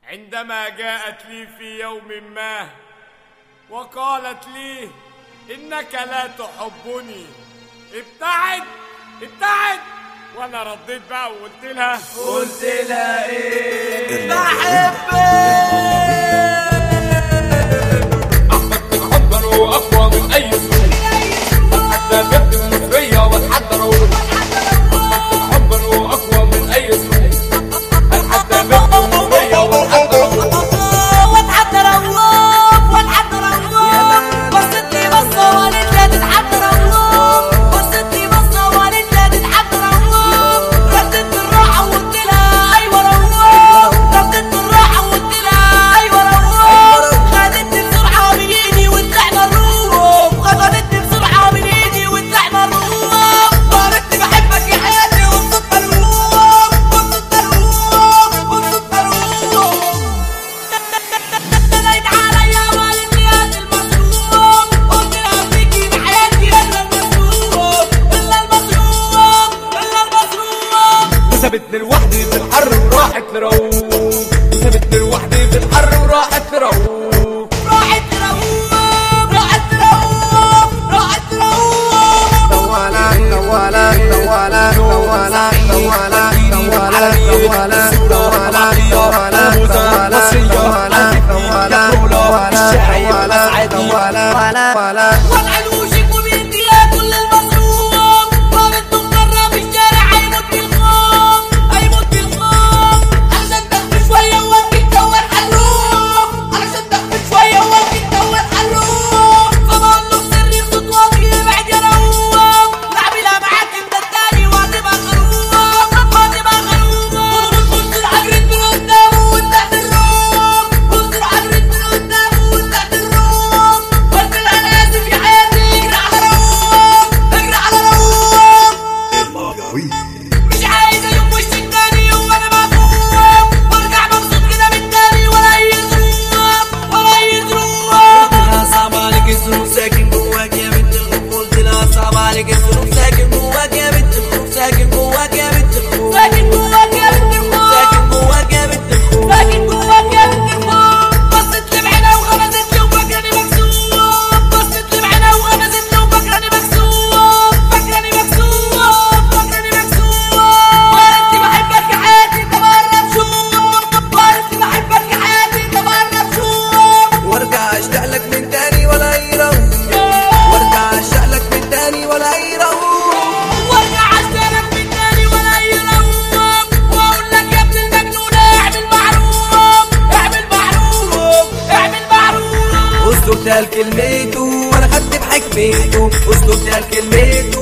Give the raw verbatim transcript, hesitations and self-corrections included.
عندما جاءت لي في يوم ما وقالت لي إنك لا تحبني، ابتعد ابتعد. وانا رديت بقى وقلت لها قلت لها ايه؟ بحبك. احبك حبا واقوى من اي سوق، حتى بنت المصريه واتحدى روح. احبك حبا واقوى من اي سوق، حتى بنت المصريه واتحدى روح. واتحدى روح واتحدى روح. بصت لي بصه وقالت لا تتحدى روح. بصت لي بصه وقالت لا تتحدى روح. ردت بالراحه وقلت لها ايوه روح. ردت بالراحه وقلت لها ايوه روح. خدتني بسرعه من ايدي وطلعنا نروح. خدتني بسرعه من ايدي وطلعنا نروح. قالت لي بحبك يا حياتي وبصوت ملوح. وبصوت ملوح وبصوت ملوح. ناديت عليا وقالت لي هات المصروف. قلت لها فيكي بحياتي الا المصروف الا المصروف الا المصروف. وسابتني لوحدي في الحر وراحت لروح. وسابتني لوحدي في الحر وراحت لروح. راحت تروح راحت تروح راحت تروح. طوالك طوالك طوالك طوالك طوالك طوالك طوالك طوالك طوالك طوالك طوالك وضع الوشك وبيديها كل المصروف. قالت تقرب الشارع هيموت بالخوف هيموت بالخوف. علشان تخفي شوية وانت تدور حلوف. علشان تخفي شوية وانت تدور حلوف. فبقول له سري بصوت واطي ابعد يا روف. لعبيلها معاك انت التاني وهتبقى خروف وهتبقى خروف. قلت له عجرت من قدامه وانتهت الروف. قلت له عجرت من قدامه وانتهت الروف. قلت لها انا اسف يا حياتي اجري على روف اجري على روف. مش عايزة يوم وشك تاني وانا مبسوط. وارجع مبسوط كده من تاني ولا اي ظروف ولا اي ظروف. قلت لها صعب عليك الظروف ساكن جواك يا بنت الخوف. قلت لها صعب عليك الظروف ساكن جواك يا بنت الخوف. ساكن جواك يا بنت الخوف. ساكن جواك يا بنت الخوف. ساكن جواك يا بنت الخوف. ساكن جواك يا بنت الخوف. بصت لي بعينها وغمزت لي وفاكراني مكسوف. بصت لي بعينها وغمزت لي وفاكراني مكسوف. فاكراني مكسوف فاكراني مكسوف. وقالت لي بحبك يا حياتي طب قرب شوف. وقالت لي بحبك يا حياتي طب قرب شوف. وارجع اشتاق لك من تاني ولا اي روح. وارجع اشتاق لك من تاني ولا اي روح. وارجع اشترك من تاني ولا اي روح. واقول لك يا ابن المجنون اعمل معروف اعمل معروف اعمل معروف. اسلوب ده كلمته وانا خدت بحكمته. اسلوب ده كلمته